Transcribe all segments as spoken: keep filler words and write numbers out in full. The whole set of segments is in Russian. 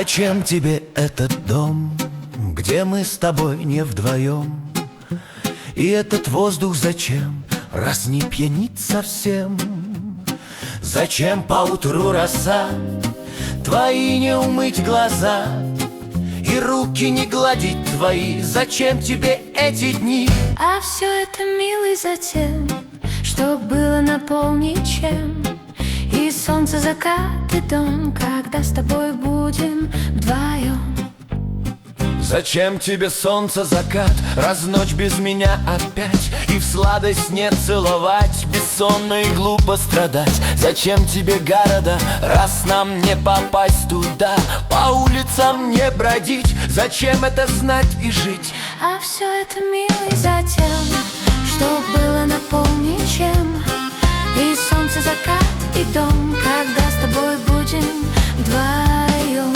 Зачем тебе этот дом, где мы с тобой не вдвоем? И этот воздух зачем, раз не пьянит совсем? Зачем поутру роса, твои не умыть глаза, и руки не гладить твои? Зачем тебе эти дни? А все это, милый, затем, что было наполнить чем. И солнце, закат и дом, когда с тобой будем вдвоем. Зачем тебе солнце, закат, раз ночь без меня опять? И в сладость не целовать, бессонно и глупо страдать. Зачем тебе города, раз нам не попасть туда? По улицам не бродить, зачем это знать и жить? А все это, милый, затем, что было наполнить чем. И солнце, закат и дом, когда с тобой будем вдвоем.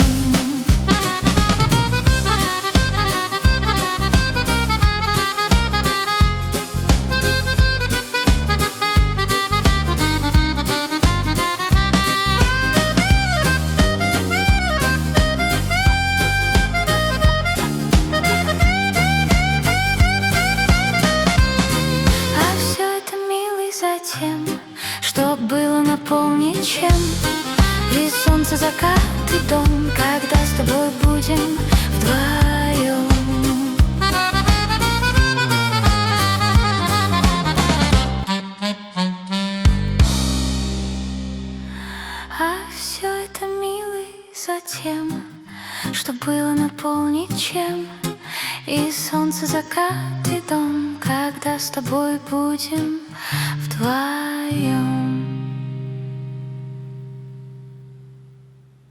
Затем, что было наполнить чем. И солнце, закат и дом, когда с тобой будем вдвоем. А все это, милый, затем, что было наполнить чем. И солнце, закат и дом, когда с тобой будем вдвоем.